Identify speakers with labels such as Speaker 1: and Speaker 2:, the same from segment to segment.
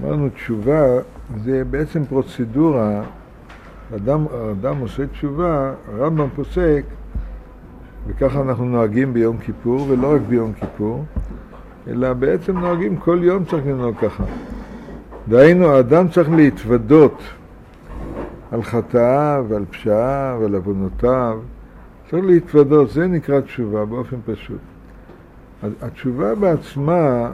Speaker 1: אמרנו תשובה זה בעצם פרוצדורה, אדם עושה תשובה, הרמב"ם פוסק, וככה אנחנו נוהגים ביום כיפור, ולא רק ביום כיפור, אלא בעצם נוהגים כל יום צריך לנהוג ככה. דהיינו, האדם צריך להתוודות על חטאיו ועל פשעיו ועל עוונותיו, צריך להתוודות, זה נקרא תשובה באופן פשוט. התשובה בעצמה,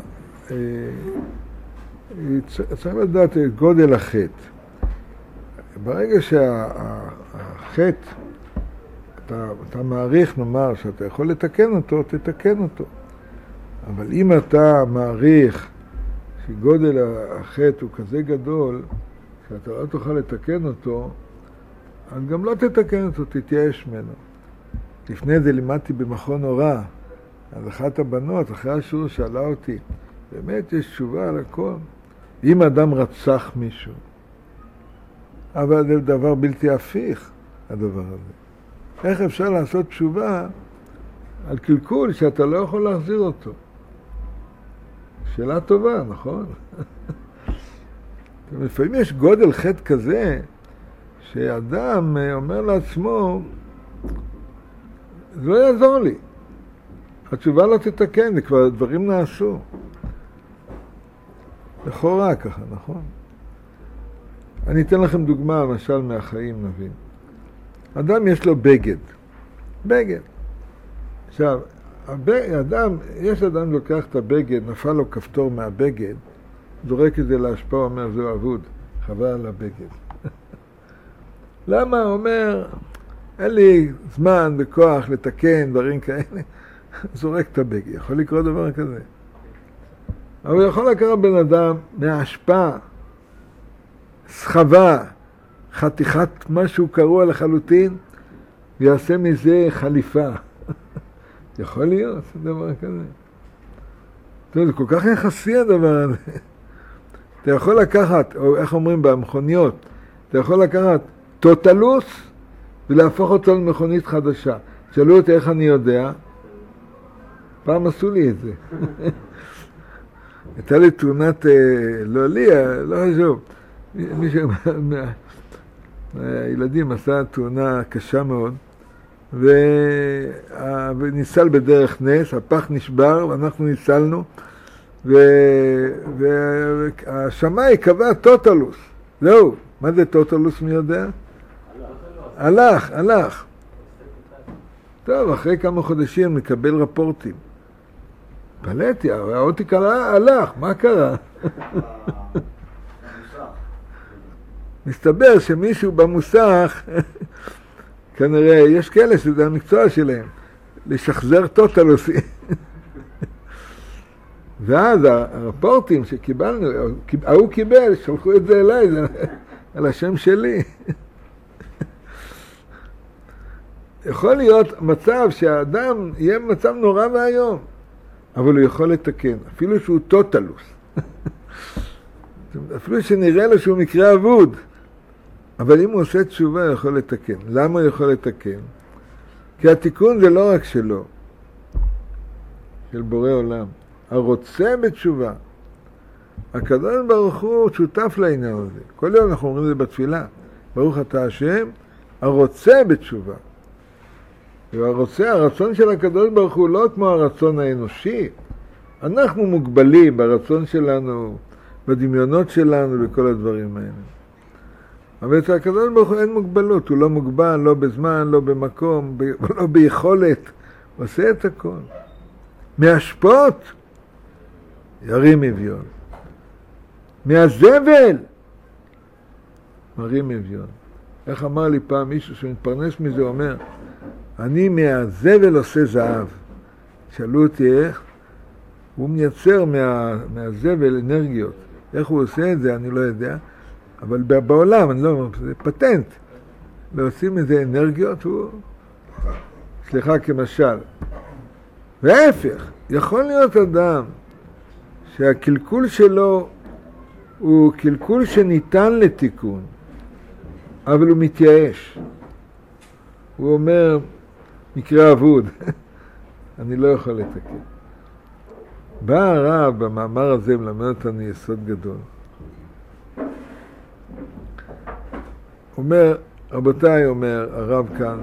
Speaker 1: צריך לדעת את גודל החטא. ברגע שהחטא, אתה מעריך, נאמר, שאתה יכול לתקן אותו, תתקן אותו. אבל אם אתה מעריך שגודל החטא הוא כזה גדול, שאתה לא תוכל לתקן אותו, אז גם לא תתקן אותו, תתייאש ממנו. לפני זה לימדתי במכון הוראה, אז אחת הבנות, אחרי השיעור שאלה אותי, באמת יש תשובה על הכל. אם אדם רצח מישהו, אבל זה דבר בלתי הפיך, הדבר הזה. איך אפשר לעשות תשובה על קלקול שאתה לא יכול להחזיר אותו? שאלה טובה, נכון? לפעמים יש גודל חטא כזה, שאדם אומר לעצמו, זה לא יעזור לי. התשובה לא תתקן, זה כבר דברים נעשו. לכאורה ככה, נכון? אני אתן לכם דוגמה, למשל מהחיים נבין. אדם יש לו בגד. עכשיו, יש אדם לוקח את הבגד, נפל לו כפתור מהבגד, זורק את זה להשפעה, אומר, זהו אבוד, חבל על הבגד. למה? אומר, אין לי זמן וכוח לתקן דברים כאלה, זורק את הבגד. יכול לקרות דבר כזה. אבל יכול לקחת בן אדם מההשפעה, סחבה, חתיכת משהו קרוע לחלוטין, ויעשה מזה חליפה. יכול להיות דבר כזה. זה כל כך יחסי הדבר הזה. אתה יכול לקחת, או איך אומרים במכוניות, אתה יכול לקחת טוטלוס ולהפוך אותו למכונית חדשה. שאלו אותי איך אני יודע, פעם עשו לי את זה. הייתה לי תאונת, לא לי, לא חשוב, מישהו מהילדים עשה תאונה קשה מאוד, וניסל בדרך נס, הפח נשבר ואנחנו ניסלנו, והשמאי קבע טוטלוס. זהו, מה זה טוטלוס, מי יודע? הלך. טוב, אחרי כמה חודשים נקבל רפורטים. פלטתי, האוטי קרה, הלך, מה קרה? מסתבר שמישהו במוסך, כנראה, יש כאלה שזה המקצוע שלהם, לשחזר טוטלוסים. ואז הרפורטים שקיבלנו, הוא קיבל, שלחו את זה אליי, זה על השם שלי. יכול להיות מצב שהאדם יהיה מצב נורא והיום, אבל הוא יכול לתקן, אפילו שהוא טוטלוס. אפילו שנראה לו שהוא מקרה אבוד. אבל אם הוא עושה תשובה, הוא יכול לתקן. למה הוא יכול לתקן? כי התיקון זה לא רק שלו, של בורא עולם. הרוצה בתשובה. הקדוש ברוך הוא שותף לעניין הזה. כל יום אנחנו אומרים את זה בתפילה. ברוך אתה השם, הרוצה בתשובה. הרצון של הקדוש ברוך הוא לא כמו הרצון האנושי. אנחנו מוגבלים ברצון שלנו, בדמיונות שלנו וכל הדברים האלה. אבל אצל הקדוש ברוך הוא אין מוגבלות, הוא לא מוגבל, לא בזמן, לא במקום, לא ביכולת, הוא עושה את הכל. מהשפות, ירים אביון. מהזבל, מרים אביון. איך אמר לי פעם מישהו שמתפרנס מזה, אומר, אני מהזבל עושה זהב. שאלו אותי איך, הוא מייצר מהזבל אנרגיות. איך הוא עושה את זה, אני לא יודע. אבל בעולם, אני לא אומר, זה פטנט. ועושים איזה אנרגיות, הוא... סליחה כמשל. וההפך, יכול להיות אדם שהקלקול שלו הוא קלקול שניתן לתיקון, אבל הוא מתייאש. הוא אומר, מקרה אבוד, אני לא יכול לתקן. בא הרב במאמר הזה מלמד אותנו יסוד גדול. אומר, רבותיי, אומר הרב כאן,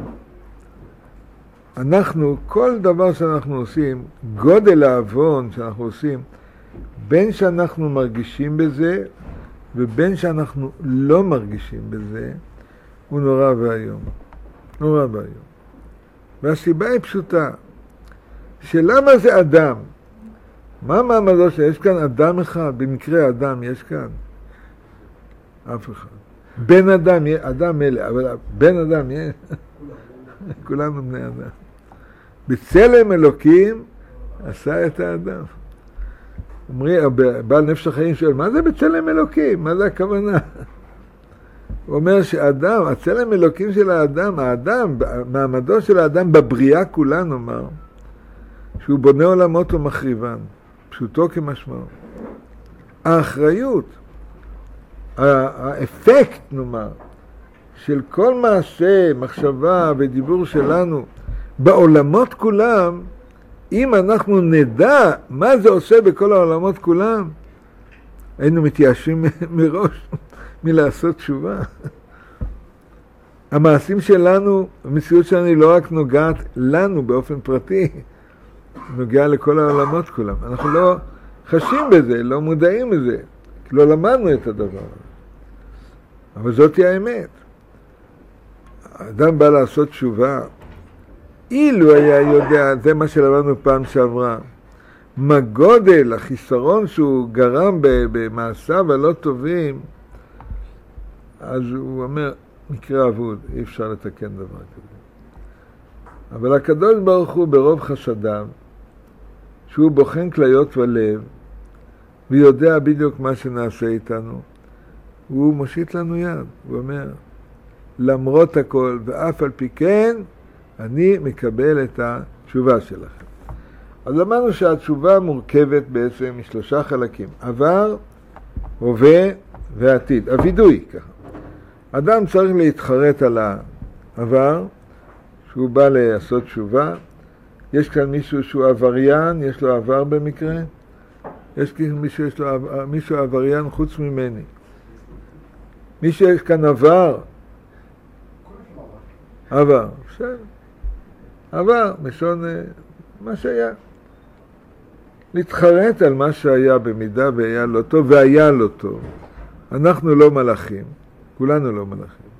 Speaker 1: אנחנו, כל דבר שאנחנו עושים, גודל העוון שאנחנו עושים, בין שאנחנו מרגישים בזה, ובין שאנחנו לא מרגישים בזה, הוא נורא והיום. נורא והיום. והסיבה היא פשוטה, שלמה זה אדם? מה מעמדו שיש כאן אדם אחד? במקרה אדם יש כאן? אף אחד. בן אדם, אדם מלא, אבל בן אדם יש. כולנו בני אדם. בצלם אלוקים עשה את האדם. אומרי, בעל נפש החיים שואל, מה זה בצלם אלוקים? מה זה הכוונה? הוא אומר שאדם, הצלם אלוקים של האדם, מעמדו של האדם בבריאה כולה נאמר, שהוא בונה עולמות ומחריבן, פשוטו כמשמעו. האחריות, האפקט נאמר, של כל מעשה, מחשבה ודיבור שלנו בעולמות כולם, אם אנחנו נדע מה זה עושה בכל העולמות כולם, היינו מתייאשים מראש מלעשות תשובה. המעשים שלנו, המציאות שלנו היא לא רק נוגעת לנו באופן פרטי, נוגעה לכל העולמות כולם. אנחנו לא חשים בזה, לא מודעים לזה, לא למדנו את הדבר הזה. אבל זאת היא האמת. האדם בא לעשות תשובה, אילו היה יודע, זה מה שלמדנו פעם שעברה, מה גודל החיסרון שהוא גרם במעשיו הלא טובים, אז הוא אומר, מקרה אבוד, אי אפשר לתקן דבר כזה. אבל הקדוש ברוך הוא ברוב חסדיו, שהוא בוחן כליות ולב, ויודע בדיוק מה שנעשה איתנו, הוא מושיט לנו יד, הוא אומר, למרות הכל ואף על פי כן, אני מקבל את התשובה שלכם. אז למדנו שהתשובה מורכבת בעצם משלושה חלקים, עבר, הווה ועתיד, הווידוי ככה. אדם צריך להתחרט על העבר, שהוא בא לעשות תשובה. יש כאן מישהו שהוא עבריין, יש לו עבר במקרה? יש כאן מישהו עבריין חוץ ממני. מי שיש כאן עבר? עבר, בסדר. עבר, משון מה שהיה. להתחרט על מה שהיה במידה והיה לא טוב, והיה לא טוב. אנחנו לא מלאכים, כולנו לא מלאכים.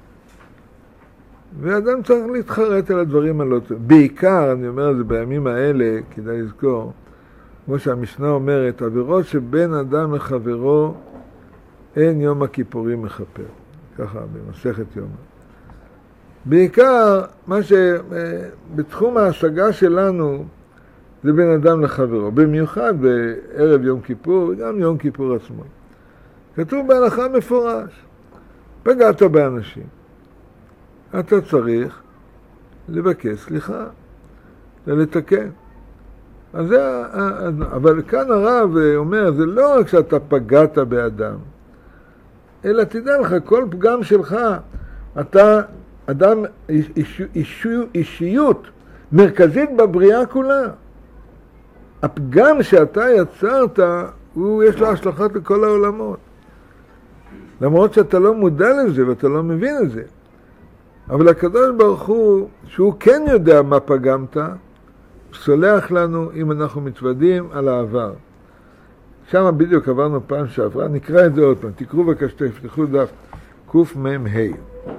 Speaker 1: ואדם צריך להתחרט על הדברים הלא טוב. בעיקר, אני אומר את זה בימים האלה, כדאי לזכור, כמו שהמשנה אומרת, עבירות שבין אדם לחברו, אין יום הכיפורים מכפר. ככה, במסכת יומא. בעיקר, מה שבתחום ההשגה שלנו, זה בין אדם לחברו. במיוחד בערב יום כיפור, וגם יום כיפור עצמו. כתוב בהלכה מפורש, פגעת באנשים. אתה צריך לבקש סליחה, לתקן. אבל כאן הרב אומר, זה לא רק שאתה פגעת באדם, אלא תדע לך, כל פגם שלך, אתה אדם, אישיות מרכזית בבריאה כולה. הפגם שאתה יצרת, יש לו השלכות לכל העולמות. למרות שאתה לא מודע לזה ואתה לא מבין את זה. אבל הקדוש ברוך הוא, שהוא כן יודע מה פגמת, סולח לנו אם אנחנו מתוודים על העבר. שם בדיוק עברנו פעם שעברה, נקרא את זה עוד פעם, תקראו בבקשה, תפתחו דף קמ"ה.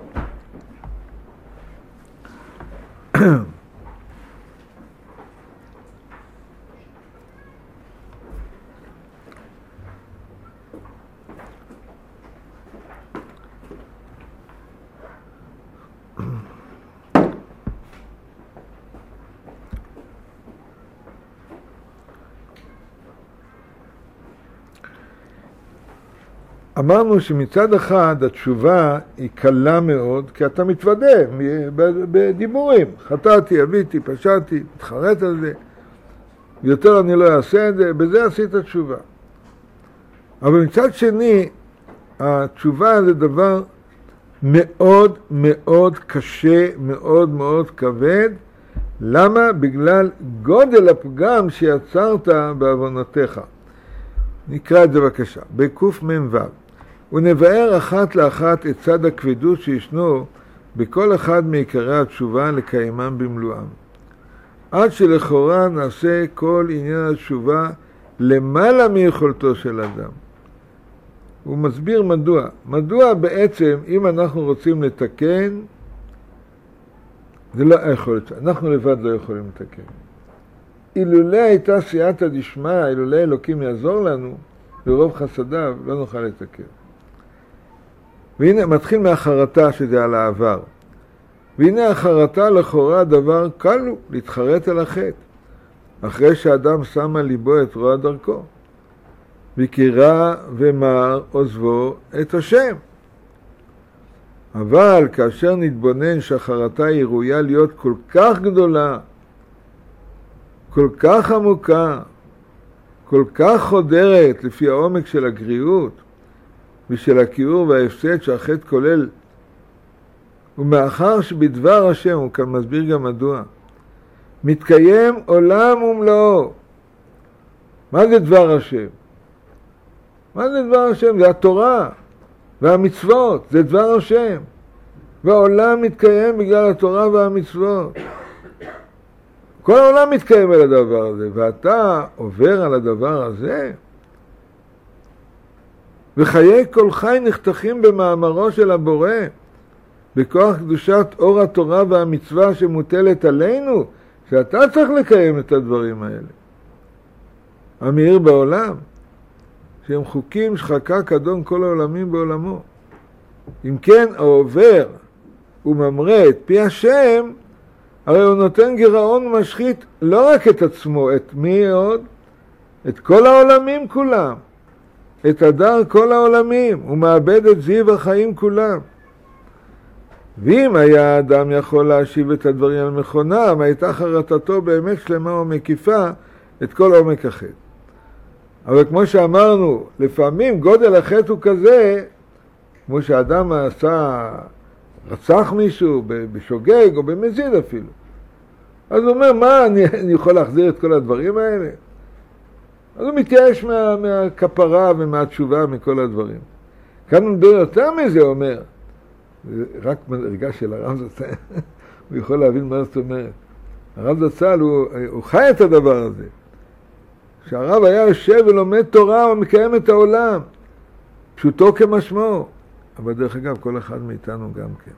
Speaker 1: אמרנו שמצד אחד התשובה היא קלה מאוד, כי אתה מתוודה בדיבורים. חטאתי, אביתי, פשעתי, מתחרט על זה, יותר אני לא אעשה את זה, בזה עשית תשובה. אבל מצד שני, התשובה זה דבר מאוד מאוד קשה, מאוד מאוד כבד. למה? בגלל גודל הפגם שיצרת בעוונותיך. נקרא את זה בבקשה, בקמ"ו. ונבאר אחת לאחת את צד הכבדות שישנו בכל אחד מעיקרי התשובה לקיימם במלואם. עד שלכאורה נעשה כל עניין התשובה למעלה מיכולתו של אדם. הוא מסביר מדוע. מדוע בעצם אם אנחנו רוצים לתקן, זה לא היכולת. אנחנו לבד לא יכולים לתקן. אילולא הייתה סייעתא דשמיא, אילולא אלוקים יעזור לנו, ברוב חסדיו לא נוכל לתקן. והנה מתחיל מהחרטה שזה על העבר. והנה החרטה לכאורה דבר קל לו להתחרט על החטא, אחרי שאדם שם על ליבו את רוע דרכו, וקירא ומר עוזבו את השם. אבל כאשר נתבונן שהחרטה היא ראויה להיות כל כך גדולה, כל כך עמוקה, כל כך חודרת לפי העומק של הגריעות ושל הכיעור וההפסד שהחטא כולל, ומאחר שבדבר השם, הוא כאן מסביר גם מדוע, מתקיים עולם ומלואו. מה זה דבר השם? מה זה דבר השם? זה התורה והמצוות, זה דבר השם. והעולם מתקיים בגלל התורה והמצוות. כל העולם מתקיים על הדבר הזה, ואתה עובר על הדבר הזה, וחיי כל חי נחתכים במאמרו של הבורא, בכוח קדושת אור התורה והמצווה שמוטלת עלינו, שאתה צריך לקיים את הדברים האלה. המאיר בעולם, שהם חוקים שחקק אדון כל העולמים בעולמו. אם כן, העובר וממרה את פי השם, הרי הוא נותן גירעון ומשחית לא רק את עצמו, את מי עוד? את כל העולמים כולם. את הדר כל העולמים, הוא מאבד את זיו החיים כולם. ואם היה האדם יכול להשיב את הדברים על מכונם, הייתה חרטתו באמת שלמה ומקיפה את כל עומק החטא. אבל כמו שאמרנו, לפעמים גודל החטא הוא כזה, כמו שאדם רצח מישהו בשוגג או במזיד אפילו. אז הוא אומר, מה, אני יכול להחזיר את כל הדברים האלה? אז הוא מתייאש מהכפרה ומהתשובה, מכל הדברים. כאן הוא מדבר יותר מזה, הוא אומר, רק מדרגה של הרב זצ"ל, הוא יכול להבין מה זאת אומרת. הרב זצ"ל הוא חי את הדבר הזה. שהרב היה יושב ולומד תורה ומקיים את העולם, פשוטו כמשמעו. אבל דרך אגב, כל אחד מאיתנו גם כן.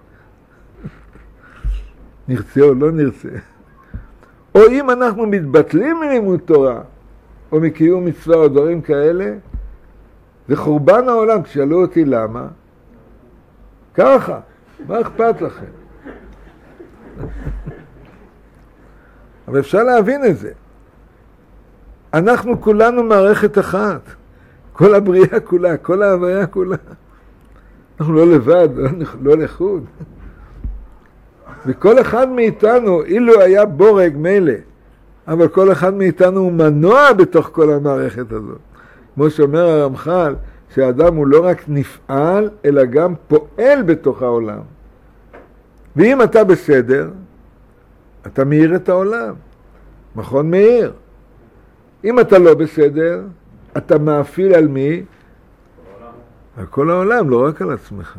Speaker 1: נרצה או לא נרצה. או אם אנחנו מתבטלים מלימוד תורה, או מקיום מצווה או דברים כאלה, זה חורבן העולם. כשאלו אותי למה, ככה, מה אכפת לכם? אבל אפשר להבין את זה. אנחנו כולנו מערכת אחת. כל הבריאה כולה, כל ההוויה כולה. אנחנו לא לבד, לא לחוד. וכל אחד מאיתנו, אילו היה בורג מלא, אבל כל אחד מאיתנו הוא מנוע בתוך כל המערכת הזאת. כמו שאומר הרמח"ל, שהאדם הוא לא רק נפעל, אלא גם פועל בתוך העולם. ואם אתה בסדר, אתה מאיר את העולם. מכון מאיר. אם אתה לא בסדר, אתה מאפיל על מי? על כל העולם, לא רק על עצמך.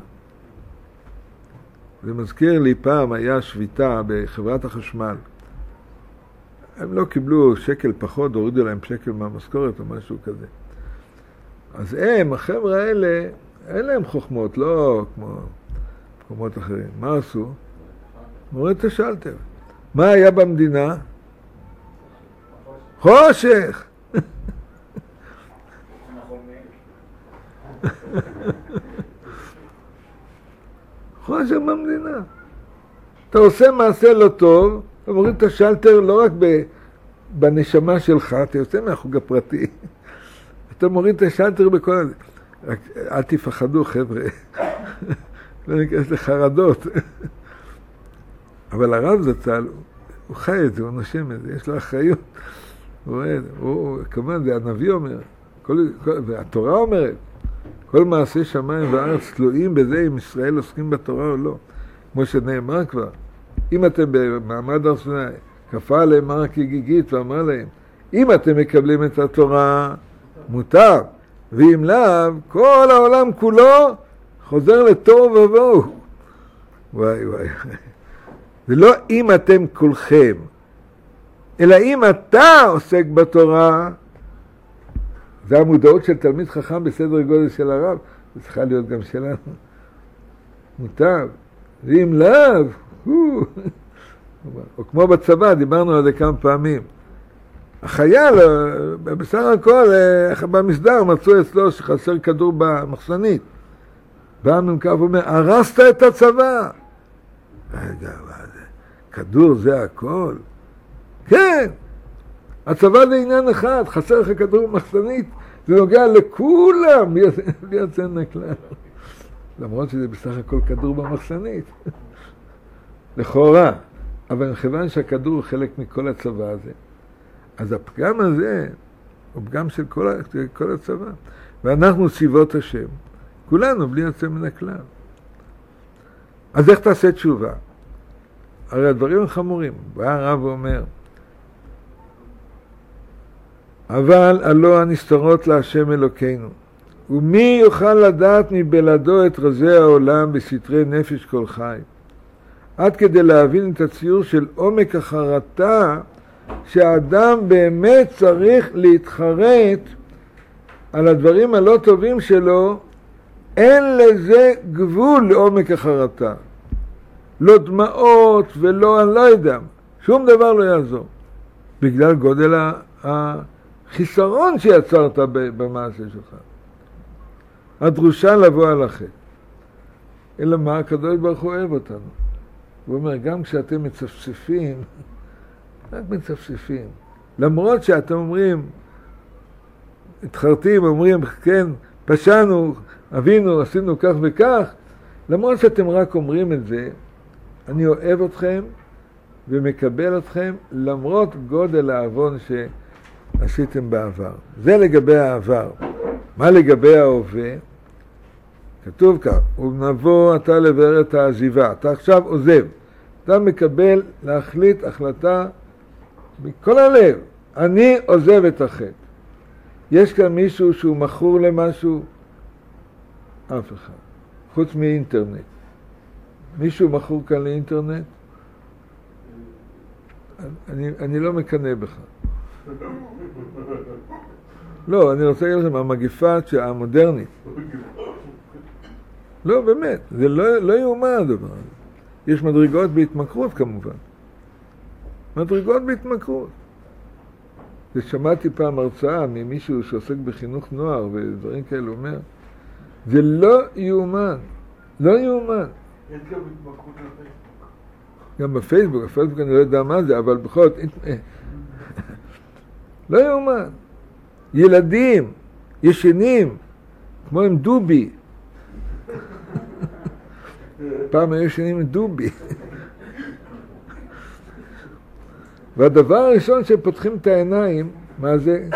Speaker 1: זה מזכיר לי פעם, היה שביתה בחברת החשמל. הם לא קיבלו שקל פחות, הורידו להם שקל מהמשכורת או משהו כזה. אז החבר'ה האלה, אין להם חוכמות, לא כמו מקומות אחרים. מה עשו? מוריד את השלטר. מה היה במדינה? חושך! חושך במדינה. אתה עושה מעשה לא טוב, אתה מוריד את השלטר לא רק בנשמה שלך, אתה יוצא מהחוג הפרטי. אתה מוריד את השלטר בכל הזה. רק אל תפחדו חבר'ה. לא ניכנס לחרדות. אבל הרב זצ"ל, הוא חי את זה, הוא נושם את זה, יש לו אחריות. כמובן, זה הנביא אומר, והתורה אומרת, כל מעשי שמיים וארץ תלויים בזה אם ישראל עוסקים בתורה או לא. כמו שנאמר כבר, אם אתם במעמד הר סיני, כפה עליהם הר כגיגית ואמר להם, אם אתם מקבלים את התורה, מותר. ואם לאו, כל העולם כולו חוזר לתוהו ובוהו. וואי וואי. זה לא אם אתם כולכם, אלא אם אתה עוסק בתורה, זה המודעות של תלמיד חכם בסדר גודל של הרב, זה צריכה להיות גם שלנו. מוטב. ואם לאו, או כמו בצבא, דיברנו על זה כמה פעמים. החייל, בסך הכל, במסדר מצאו אצלו שחסר כדור במחסנית. בא המ"כ ואומר, הרסת את הצבא. רגע, מה זה? כדור זה הכל? כן! הצבא זה עניין אחד, חסר לך כדור במחסנית, זה נוגע לכולם, בלי יוצא מן הכלל. למרות שזה בסך הכל כדור במחסנית. לכאורה. אבל מכיוון שהכדור הוא חלק מכל הצבא הזה, אז הפגם הזה הוא פגם של כל הצבא. ואנחנו צבאות השם. כולנו בלי יוצא מן הכלל. אז איך תעשה תשובה? הרי הדברים הם חמורים. בא הרב ואומר, אבל הלא הנסתרות להשם אלוקינו. ומי יוכל לדעת מבלעדו את רזי העולם בסתרי נפש כל חי? עד כדי להבין את הציור של עומק החרטה, שהאדם באמת צריך להתחרט על הדברים הלא טובים שלו, אין לזה גבול לעומק החרטה. לא דמעות ולא, אני לא יודע, שום דבר לא יעזור. בגלל גודל החיסרון שיצרת במעשה שלך. הדרושה לבוא על החטא. אלא מה? הקדוש ברוך הוא אוהב אותנו. הוא אומר, גם כשאתם מצפצפים, רק מצפצפים. למרות שאתם אומרים, התחרטים, אומרים, כן, פשענו, אבינו, עשינו כך וכך, למרות שאתם רק אומרים את זה, אני אוהב אתכם ומקבל אתכם, למרות גודל העוון שעשיתם בעבר. זה לגבי העבר. מה לגבי ההווה? כתוב כך, ונבוא אתה לבאר את העזיבה, אתה עכשיו עוזב, אתה מקבל להחליט החלטה מכל הלב, אני עוזב את החטא. יש כאן מישהו שהוא מכור למשהו? אף אחד, חוץ מאינטרנט. מישהו מכור כאן לאינטרנט? אני לא מקנא בך. לא, אני רוצה להגיד לכם, המגפה המודרנית. לא, באמת, זה לא יאומן הדבר. יש מדרגות בהתמכרות כמובן. מדרגות בהתמכרות. ושמעתי פעם הרצאה ממישהו שעוסק בחינוך נוער ודברים כאלה, אומר, זה לא יאומן, לא יאומן.
Speaker 2: יש גם התמכרות לפייסבוק.
Speaker 1: גם בפייסבוק אני לא יודע מה זה, אבל בכל זאת, לא יאומן. ילדים, ישנים, כמו עם דובי. פעם היו ישנים עם דובי. והדבר הראשון שפותחים את העיניים, מה זה?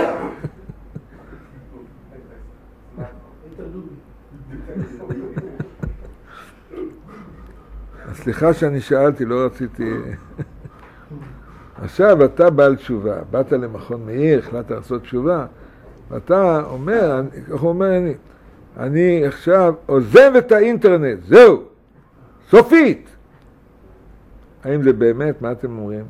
Speaker 1: סליחה שאני שאלתי, לא רציתי. עכשיו אתה בעל תשובה, באת למכון מאיר, החלטת לעשות תשובה, ואתה אומר, איך הוא אומר אני עכשיו עוזב את האינטרנט, זהו, סופית. האם זה באמת, מה אתם אומרים?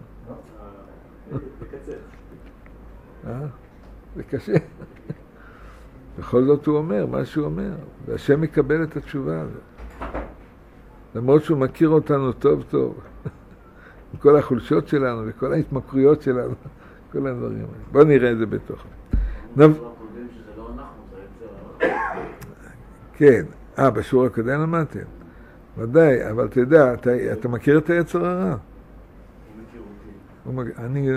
Speaker 1: זה קשה. בכל זאת הוא אומר מה שהוא אומר, והשם מקבל את התשובה הזאת. למרות שהוא מכיר אותנו טוב טוב, עם כל החולשות שלנו וכל ההתמכרויות שלנו, כל הדברים האלה. בואו נראה את זה בתוך. כן, בשיעור הקודם למדתם. ודאי, אבל אתה יודע, אתה מכיר את היצר הרע? אני...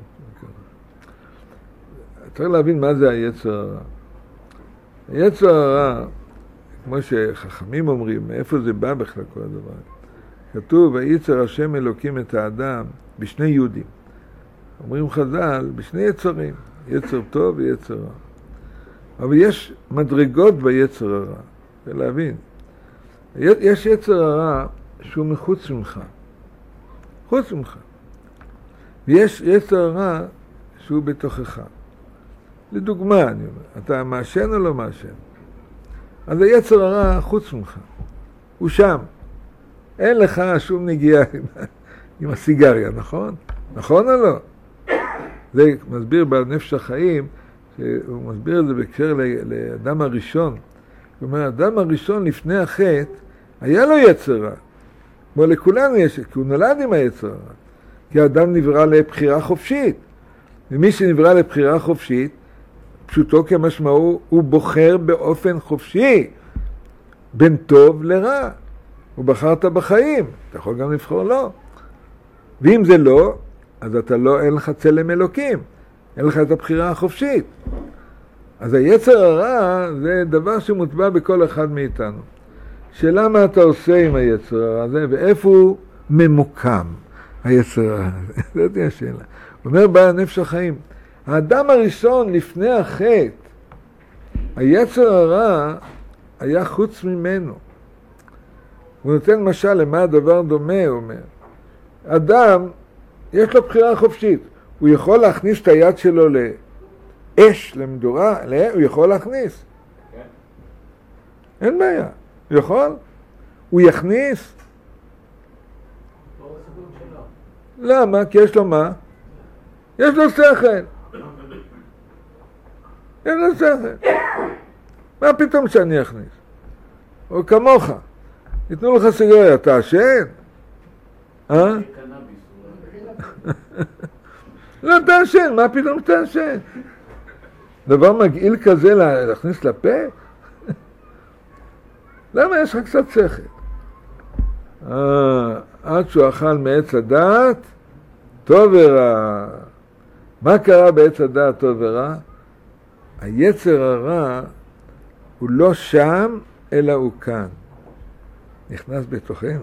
Speaker 1: צריך להבין מה זה היצר הרע. היצר הרע, כמו שחכמים אומרים, מאיפה זה בא בכלל כל הדבר? כתוב, ויצר השם אלוקים את האדם בשני יהודים. אומרים חז"ל, בשני יצרים, יצר טוב ויצר רע. אבל יש מדרגות ביצר הרע, צריך להבין. יש יצר הרע שהוא מחוץ ממך, חוץ ממך. ויש יצר הרע שהוא בתוכך. לדוגמה, אני אומר, אתה מעשן או לא מעשן? אז היצר הרע חוץ ממך, הוא שם. אין לך שום נגיעה עם הסיגריה, נכון? נכון או לא? זה מסביר בעל נפש החיים, הוא מסביר את זה בהקשר לאדם הראשון. זאת אומרת, האדם הראשון לפני החטא, היה לו יצר רע. כמו לכולנו יש, כי הוא נולד עם היצר רע. כי האדם נברא לבחירה חופשית. ומי שנברא לבחירה חופשית, פשוטו כמשמעו, הוא בוחר באופן חופשי, בין טוב לרע. הוא בחרת בחיים, אתה יכול גם לבחור לא. ואם זה לא, אז אתה לא, אין לך צלם אלוקים, אין לך את הבחירה החופשית. אז היצר הרע זה דבר שמוטבע בכל אחד מאיתנו. שאלה מה אתה עושה עם היצר הרע הזה, ואיפה הוא ממוקם, היצר הרע הזה. זאת השאלה. אומר בעל נפש החיים, האדם הראשון לפני החטא, היצר הרע היה חוץ ממנו. הוא נותן משל למה הדבר דומה, הוא אומר. אדם, יש לו בחירה חופשית. הוא יכול להכניס את היד שלו לאש, למדורה, הוא יכול להכניס. אין בעיה. הוא יכול? הוא יכניס? למה? כי יש לו מה? יש לו שכל. יש לו שכל. מה פתאום שאני אכניס? או כמוך. ייתנו לך סיגריה, אתה עשן? לא, אתה עשן, מה פתאום אתה עשן? דבר מגעיל כזה להכניס לפה? למה יש לך קצת שכל? עד שהוא אכל מעץ הדעת, טוב ורע. מה קרה בעץ הדעת טוב ורע? היצר הרע הוא לא שם, אלא הוא כאן. נכנס בתוכנו.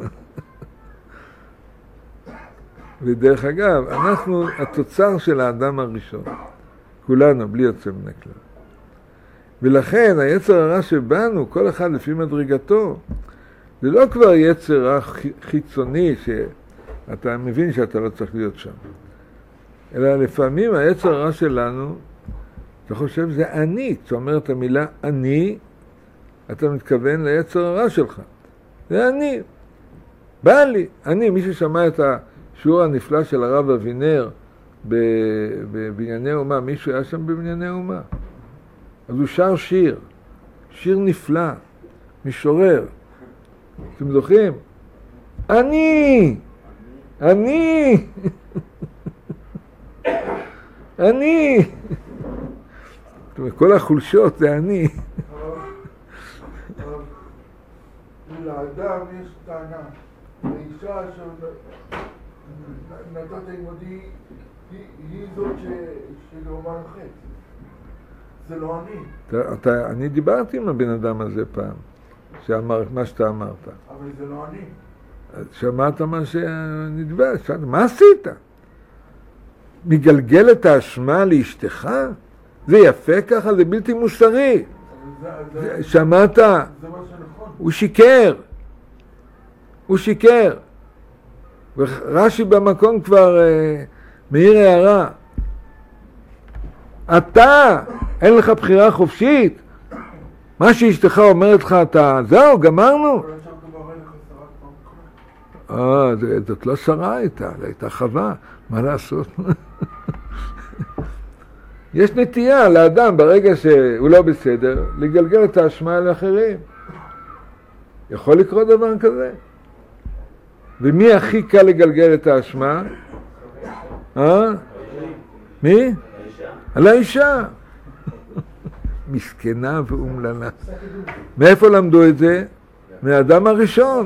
Speaker 1: ודרך אגב, אנחנו התוצר של האדם הראשון. כולנו, בלי יוצא מן הכלל. ולכן היצר הרע שבנו, כל אחד לפי מדרגתו, זה לא כבר יצר רע חיצוני שאתה מבין שאתה לא צריך להיות שם. אלא לפעמים היצר הרע שלנו, אתה חושב זה אני. זאת אומרת המילה אני, אתה מתכוון ליצר הרע שלך. זה אני. בא לי. אני, מי ששמע את השיעור הנפלא של הרב אבינר בבנייני אומה, מישהו היה שם בבנייני אומה. אז הוא שר שיר. שיר נפלא. משורר. אתם זוכרים? אני! אני! אני! כל החולשות זה אני.
Speaker 2: לאדם יש טענה. האישה שנתת עימודי היא זאת שלאומן חטא. זה לא אני.
Speaker 1: אני דיברתי עם הבן אדם הזה פעם, שאמר מה שאתה אמרת.
Speaker 2: אבל זה לא אני.
Speaker 1: שמעת מה שנדבר, מה עשית? מגלגל את האשמה לאשתך? זה יפה ככה, זה בלתי מוסרי. שמעת?
Speaker 2: זה מה שנכון.
Speaker 1: הוא שיקר. הוא שיקר. ורש"י במקום כבר מעיר הערה. אתה, אין לך בחירה חופשית. מה שאשתך אומרת לך, אתה, זהו, גמרנו. זאת לא שרה הייתה, הייתה חווה. מה לעשות? יש נטייה לאדם ברגע שהוא לא בסדר, לגלגל את האשמה לאחרים. יכול לקרות דבר כזה. ומי הכי קל לגלגל את האשמה? מי? על האישה. מסכנה ואומללה. מאיפה למדו את זה? מהאדם הראשון.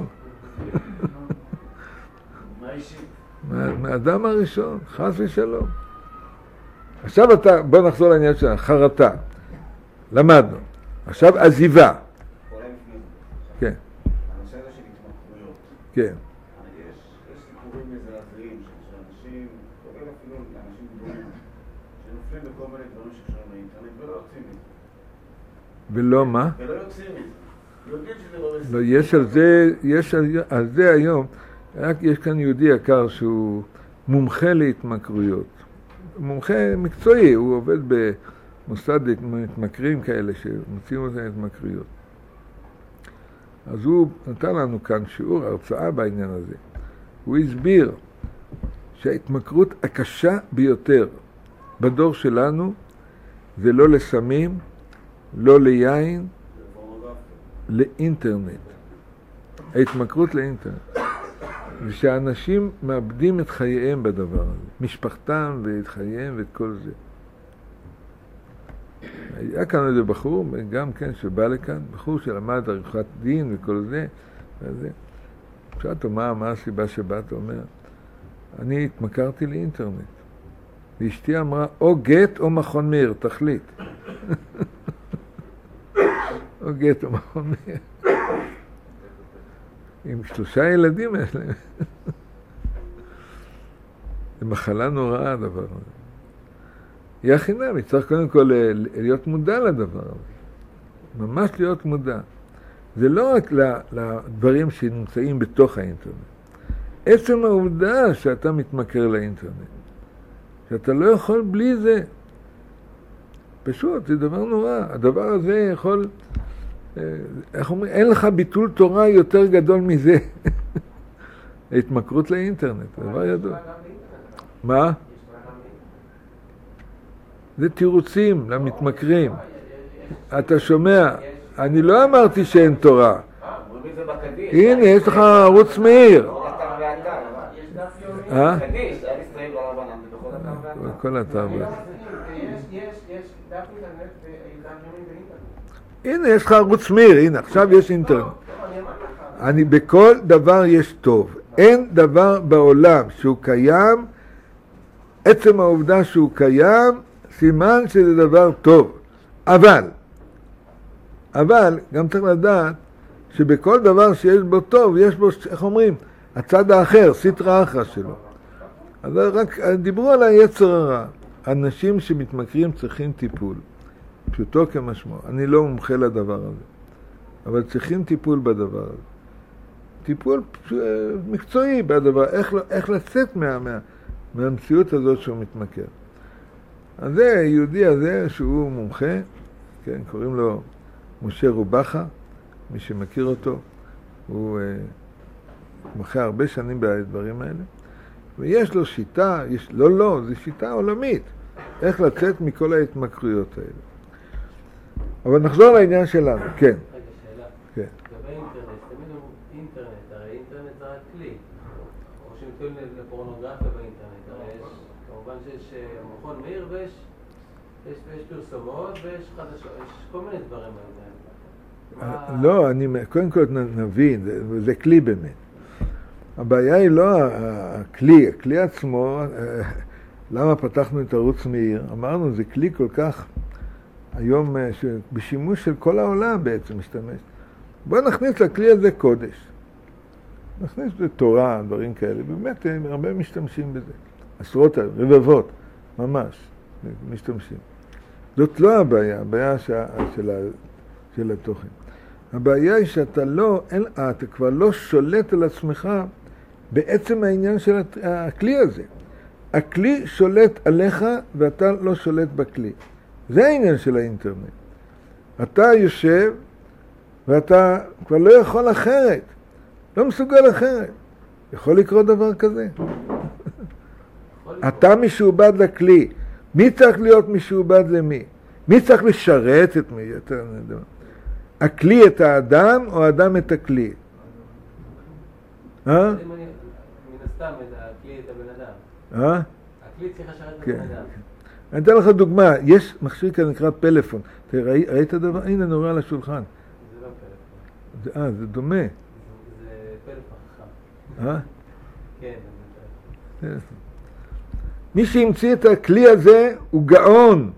Speaker 1: מהאדם הראשון, חס ושלום. עכשיו בוא נחזור לעניין שלנו, חרטה. למדנו. עכשיו עזיבה. כן.
Speaker 3: הנושא הזה של התמכרויות.
Speaker 1: כן.
Speaker 3: יש סיפורים מזעזעים של אנשים, כולל אפילו אנשים גדולים, שנופלים בכל מיני דברים שקשורים לאינטרנט ולא יוצאים מזה.
Speaker 1: ולא מה?
Speaker 3: ולא יוצאים מזה. יודעים שזה לא בסדר.
Speaker 1: לא, יש על זה היום, יש כאן יהודי יקר שהוא מומחה להתמכרויות. מומחה מקצועי, הוא עובד מוסד מתמכרים כאלה שמוצאים אותם התמכריות. אז הוא נתן לנו כאן שיעור, הרצאה בעניין הזה. הוא הסביר שההתמכרות הקשה ביותר בדור שלנו זה לא לסמים, לא ליין, לאינטרנט. ההתמכרות לאינטרנט. ושאנשים מאבדים את חייהם בדבר הזה, משפחתם ואת חייהם ואת כל זה. היה כאן איזה בחור, גם כן, שבא לכאן, בחור שלמד עריכת דין וכל זה, וזה. שאלתו, מה הסיבה שבאת? הוא אומר, אני התמכרתי לאינטרנט. ואשתי אמרה, או גט או מכון מאיר, תחליט. או גט או מכון מאיר. עם 3 ילדים יש להם. זה מחלה נוראה הדבר הזה. היא החינמי, צריך קודם כל להיות מודע לדבר הזה. ממש להיות מודע. זה לא רק לדברים שנמצאים בתוך האינטרנט. עצם העובדה שאתה מתמכר לאינטרנט. שאתה לא יכול בלי זה. פשוט, זה דבר נורא. הדבר הזה יכול... איך אומרים? אין לך ביטול תורה יותר גדול מזה. ההתמכרות לאינטרנט, זה דבר ידוע. מה? זה תירוצים למתמכרים. אתה שומע? אני לא אמרתי שאין תורה. הנה, יש לך ערוץ מאיר. כל אתר. הנה, יש לך ערוץ מאיר, הנה, עכשיו יש אינטרנט. בכל דבר יש טוב. אין דבר בעולם שהוא קיים, עצם העובדה שהוא קיים, סימן שזה דבר טוב. אבל, גם צריך לדעת שבכל דבר שיש בו טוב, יש בו, איך אומרים, הצד האחר, סטרא אחרא שלו. אז רק דיברו על היצר הרע. אנשים שמתמכרים צריכים טיפול. פשוטו כמשמעו. אני לא מומחה לדבר הזה. אבל צריכים טיפול בדבר הזה. טיפול מקצועי בדבר, איך לצאת מהמציאות הזאת שהוא מתמכר. אז זה היהודי הזה שהוא מומחה, כן, קוראים לו משה רובחה, מי שמכיר אותו, הוא מומחה הרבה שנים בדברים האלה, ויש לו שיטה, זו שיטה עולמית, איך לצאת מכל ההתמכרויות האלה. אבל נחזור לעניין שלנו, כן.
Speaker 4: רגע, שאלה.
Speaker 1: כן.
Speaker 4: לגבי אינטרנט, תמיד הוא אינטרנט, הרי אינטרנט זה רק כלי. או שמתכוון לפורנוגרפיה באינטרנט, הרי יש, כמובן שיש מכון מאיר ויש פרסומות ויש חדשות, יש כל מיני דברים האלה.
Speaker 1: לא, קודם כל נבין, זה כלי באמת. הבעיה היא לא הכלי עצמו, למה פתחנו את ערוץ מאיר? אמרנו, זה כלי כל כך, היום בשימוש של כל העולם בעצם משתמש. בואו נכניס לכלי הזה קודש. נכניס לתורה, דברים כאלה, באמת הרבה משתמשים בזה. עשרות, רבבות, ממש, משתמשים. זאת לא הבעיה, הבעיה של התוכן. הבעיה היא שאתה אתה כבר לא שולט על עצמך בעצם העניין של הכלי הזה. הכלי שולט עליך ואתה לא שולט בכלי. זה העניין של האינטרנט. אתה יושב ואתה כבר לא יכול אחרת. לא מסוגל אחרת. יכול לקרות דבר כזה? אתה משועבד לכלי. מי צריך להיות משועבד למי? מי צריך לשרת את מי? הכלי את האדם או האדם את הכלי?
Speaker 4: מן הסתם, הכלי את הבן אדם. הכלי צריך לשרת את הבן אדם.
Speaker 1: אני אתן לך דוגמה, יש מכשיר כאן נקרא פלאפון. ראית הדבר? הנה נורא על השולחן.
Speaker 4: זה לא פלאפון.
Speaker 1: זה דומה.
Speaker 4: זה פלאפון חכם. כן, זה
Speaker 1: פלאפון. מי שהמציא את הכלי הזה הוא גאון.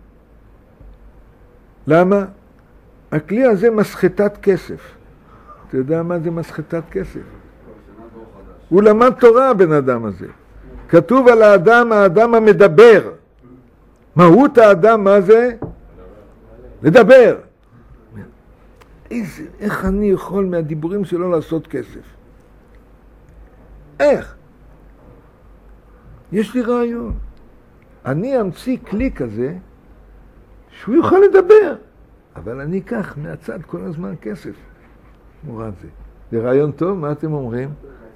Speaker 1: למה? הכלי הזה מסחטת כסף. אתה יודע מה זה מסחטת כסף? הוא למד תורה, הבן אדם הזה. כתוב על האדם המדבר. מהות האדם, מה זה? לדבר. איך אני יכול מהדיבורים שלו לעשות כסף? איך? יש לי רעיון. אני אמציא כלי כזה שהוא יוכל לדבר. אבל אני אקח מהצד כל הזמן כסף. מורד זה. זה רעיון טוב, מה אתם אומרים?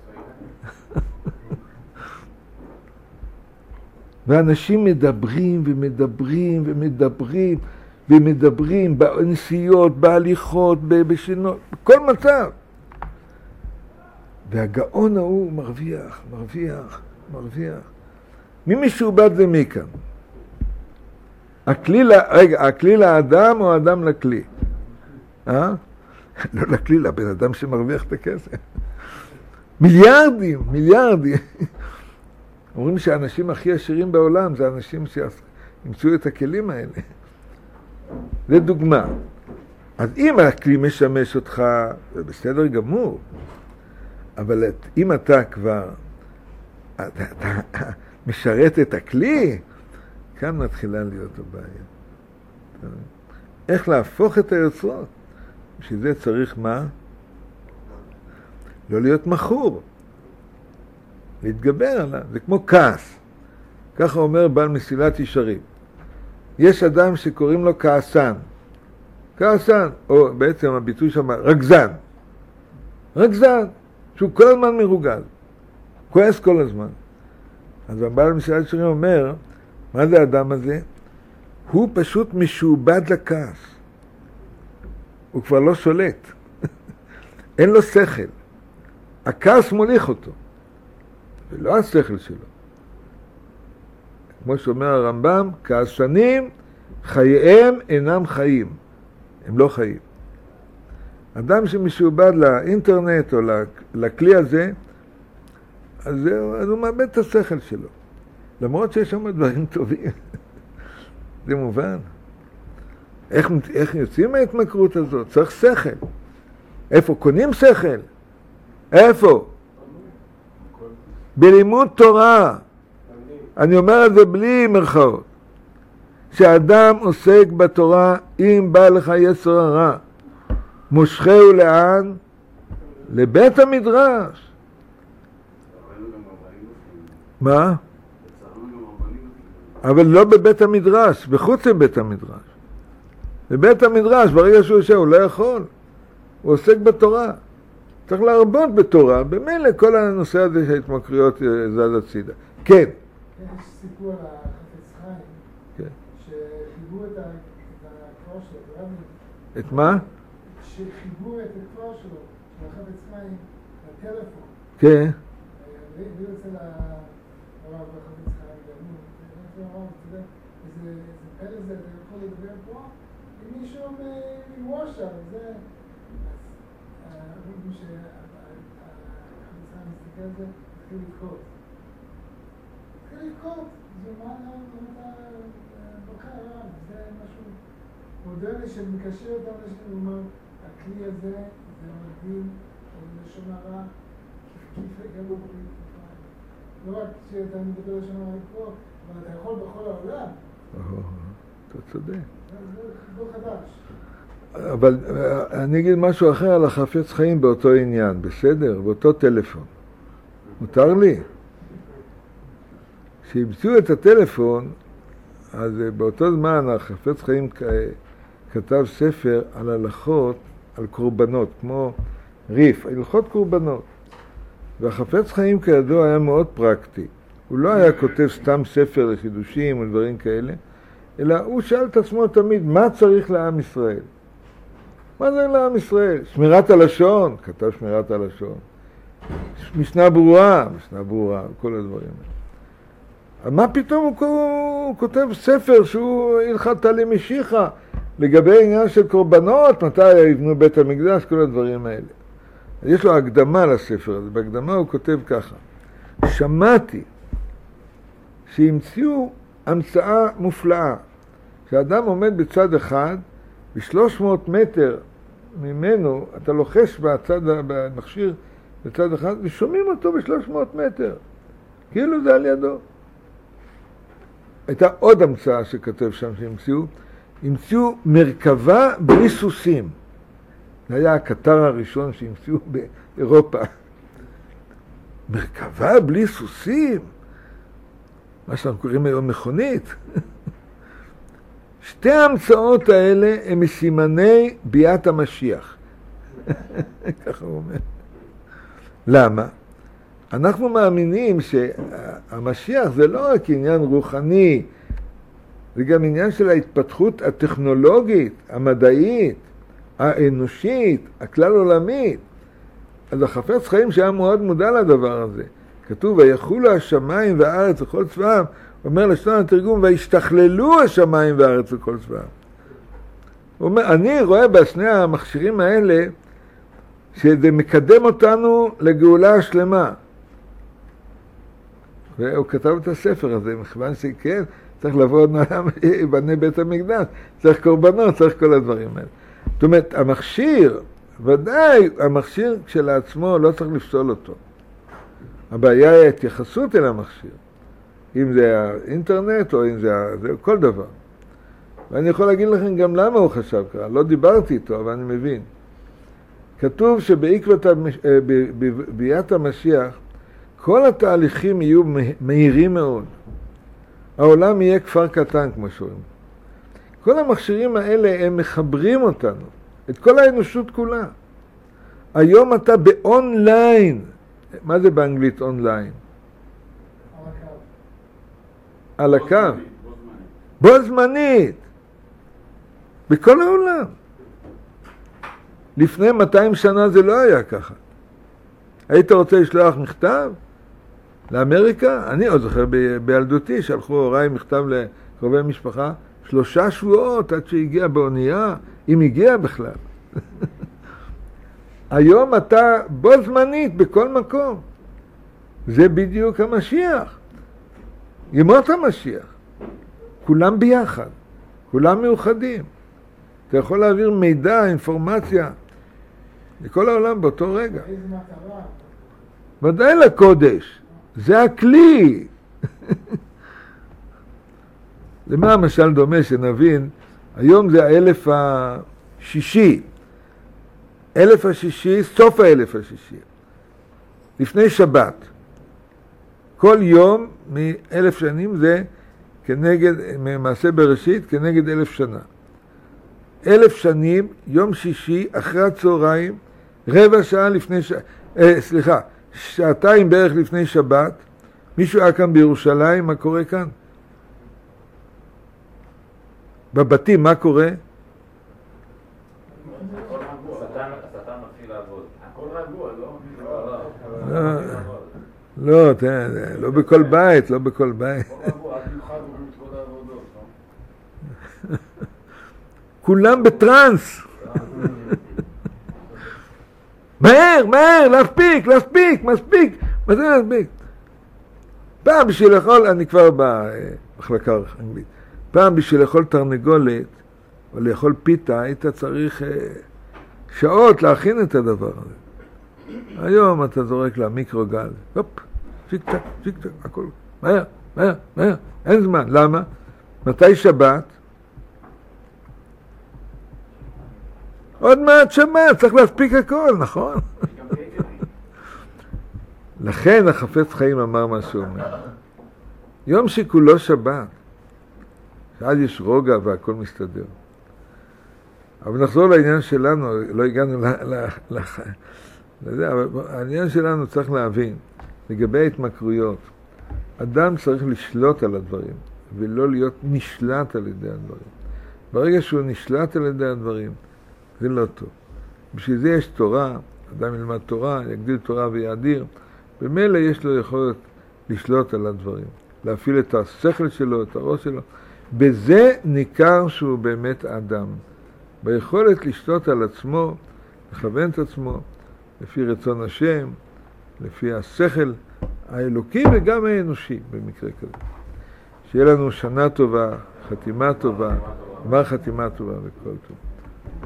Speaker 1: ואנשים מדברים ומדברים ומדברים ומדברים בנסיעות, בהליכות, בשינות, בכל מצב. והגאון ההוא מרוויח, מרוויח, מרוויח. מי משועבד זה מי כאן? הכלי לאדם או האדם לכלי? לא לכלי, לבן אדם שמרוויח את הכסף. מיליארדים, מיליארדים. אומרים שהאנשים הכי עשירים בעולם זה האנשים שימצאו את הכלים האלה. זה דוגמה. אז אם הכלי משמש אותך, זה בסדר גמור. אבל אם אתה כבר אתה משרת את הכלי, כאן מתחילה להיות הבעיה. איך להפוך את היוצרות? בשביל זה צריך מה? לא להיות מכור. להתגבר עליו. זה כמו כעס. ככה אומר בעל מסילת ישרים. יש אדם שקוראים לו כעסן. כעסן, או בעצם הביטוי שם, רגזן. רגזן, שהוא כל הזמן מרוגז. כועס כל הזמן. אז הבעל מסילת ישרים אומר, מה זה האדם הזה? הוא פשוט משועבד לכעס. הוא כבר לא שולט. אין לו שכל. הכעס מוליך אותו. ולא השכל שלו. כמו שאומר הרמב"ם, כעסנים חייהם אינם חיים. הם לא חיים. אדם שמשועבד לאינטרנט או לכלי הזה, אז הוא מאבד את השכל שלו. למרות שיש שם דברים טובים. זה מובן. איך יוצאים מההתמכרות הזאת? צריך שכל. איפה? קונים שכל. איפה? בלימוד תורה. אני אומר את זה בלי מרכאות. שאדם עוסק בתורה, אם בא לך יצר הרע, מושכהו לאן? לבית המדרש. מה? אבל לא בבית המדרש, בחוץ לבית המדרש. בבית המדרש, ברגע שהוא יושב, הוא לא יכול. הוא עוסק בתורה. צריך להרבות בתורה, במילא כל הנושא הזה של התמכרויות זז הצידה. כן.
Speaker 5: יש סיפור על החפץ חיים, שחיברו את הכפר שלו,
Speaker 1: את מה?
Speaker 5: שחיברו את הכפר שלו, של החפץ חיים, לטלפון.
Speaker 1: כן.
Speaker 5: והיא יוצא לרב החפץ חיים, ואני הרב, אתה יודע, איזה פלא זה, אתה יכול לדבר פה, עם מישהו מוושע, וזה... אומרים שהחפץ חיים מסתכל על זה, התחיל לבכות. התחיל לבכות, זה מה אתה בוקר הרב, זה משהו מודרני שמקשר אותם לשם, הוא אומר, הכלי הזה, זה מרגיל, לשון הרע, כיף גם בברית. לא רק שאתה מדבר לשון הרע פה, אבל אתה יכול בכל העולם.
Speaker 1: אתה צודק.
Speaker 5: זה לא חדש.
Speaker 1: אבל אני אגיד משהו אחר על החפץ חיים באותו עניין, בסדר? באותו טלפון. מותר לי? כשהמציאו את הטלפון, אז באותו זמן החפץ חיים כתב ספר על הלכות, על קורבנות, כמו ריף, הלכות קורבנות. והחפץ חיים כידוע היה מאוד פרקטי. הוא לא היה כותב סתם ספר לחידושים או דברים כאלה, אלא הוא שאל את עצמו תמיד, מה צריך לעם ישראל? מה זה לעם ישראל? שמירת הלשון, כתב שמירת הלשון. משנה ברורה, כל הדברים האלה. מה פתאום הוא כותב ספר שהוא הלכת למשיחה, לגבי עניין של קורבנות, מתי יבנו בית המקדש, כל הדברים האלה. יש לו הקדמה לספר הזה, בהקדמה הוא כותב ככה, שמעתי שהמציאו המצאה מופלאה, שהאדם עומד בצד אחד, ב-300 מטר ממנו, אתה לוחש במכשיר בצד אחד, ושומעים אותו ב-300 מטר, כאילו זה על ידו. הייתה עוד המצאה שכתב שם שהמציאו מרכבה בלי סוסים. זה היה הקטר הראשון שהמציאו באירופה. מרכבה בלי סוסים? מה שאנחנו קוראים היום מכונית. שתי ההמצאות האלה הם מסימני ביאת המשיח. ככה הוא אומר. למה? אנחנו מאמינים שהמשיח זה לא רק עניין רוחני, זה גם עניין של ההתפתחות הטכנולוגית, המדעית, האנושית, הכלל עולמית. אז החפץ חיים שהיה מאוד מודע לדבר הזה. כתוב, ויחולו השמיים והארץ וכל צבאם, אומר לשון התרגום, וישתכללו השמיים והארץ וכל צבאם. הוא אומר, אני רואה בשני המכשירים האלה, שזה מקדם אותנו לגאולה השלמה. והוא כתב את הספר הזה, מכיוון שכן, צריך לבוא עוד נעלם, יבנה בית המקדש, צריך קורבנות, צריך כל הדברים האלה. זאת אומרת, המכשיר, ודאי, המכשיר כשלעצמו לא צריך לפסול אותו. הבעיה היא ההתייחסות אל המכשיר. אם זה האינטרנט או אם זה כל דבר. ואני יכול להגיד לכם גם למה הוא חשב ככה. לא דיברתי איתו, אבל אני מבין. כתוב שבעקבות ביאת המשיח, כל התהליכים יהיו מהירים מאוד. העולם יהיה כפר קטן, כמו שאומרים. כל המכשירים האלה הם מחברים אותנו, את כל האנושות כולה. היום אתה באונליין. מה זה באנגלית אונליין? על הקו. בו זמנית. בכל העולם. לפני 200 שנה זה לא היה ככה. היית רוצה לשלוח מכתב לאמריקה? אני עוד זוכר בילדותי, שלחו הוריי מכתב לקרובי משפחה, 3 שבועות עד שהגיע באונייה, אם הגיע בכלל. היום אתה בו זמנית בכל מקום. זה בדיוק המשיח. ימות המשיח. כולם ביחד. כולם מאוחדים. אתה יכול להעביר מידע, אינפורמציה, לכל העולם באותו רגע.
Speaker 5: איזה מטרה?
Speaker 1: ודאי לקודש. זה הכלי. למה המשל דומה שנבין? היום זה האלף השישי. אלף השישי, סוף האלף השישי. לפני שבת. כל יום מ1000 שנים זה כנגד, ממעשה בראשית, כנגד 1000 שנה. 1000 שנים, יום שישי, אחרי הצהריים, רבע שעה לפני שעתיים בערך לפני שבת, מישהו היה כאן בירושלים, מה קורה כאן? בבתים, מה קורה?
Speaker 3: השטן מתחיל לעבוד. הכל רגוע, לא?
Speaker 1: לא, לא בכל בית, לא בכל בית.
Speaker 3: הכל רגוע, עד יוחד רואים את כל העבודות, לא?
Speaker 1: כולם בטרנס. מהר, מהר, להספיק, מספיק. מה זה להספיק? פעם בשביל לאכול, אני כבר במחלקה אנגלית, פעם בשביל לאכול תרנגולת, או לאכול פיתה, היית צריך שעות להכין את הדבר הזה. היום אתה זורק לה מיקרוגל, הופ, שיק טק, הכל, מהר, אין זמן. למה? מתי שבת? עוד מעט שבת, צריך להספיק הכל, נכון? לכן החפץ חיים אמר מה שהוא אומר. יום שכולו שבת, שעד יש רוגע והכל מסתדר. אבל נחזור לעניין שלנו, לא הגענו לזה, אבל העניין שלנו צריך להבין, לגבי ההתמכרויות, אדם צריך לשלוט על הדברים, ולא להיות נשלט על ידי הדברים. ברגע שהוא נשלט על ידי הדברים, זה לא טוב. בשביל זה יש תורה, אדם ילמד תורה, יגדיל תורה ויאדיר, במילא יש לו יכולת לשלוט על הדברים, להפעיל את השכל שלו, את הראש שלו. בזה ניכר שהוא באמת אדם. ביכולת לשלוט על עצמו, לכוון את עצמו, לפי רצון השם, לפי השכל האלוקי וגם האנושי במקרה כזה. שיהיה לנו שנה טובה, חתימה טובה, גמר חתימה טובה וכל טוב.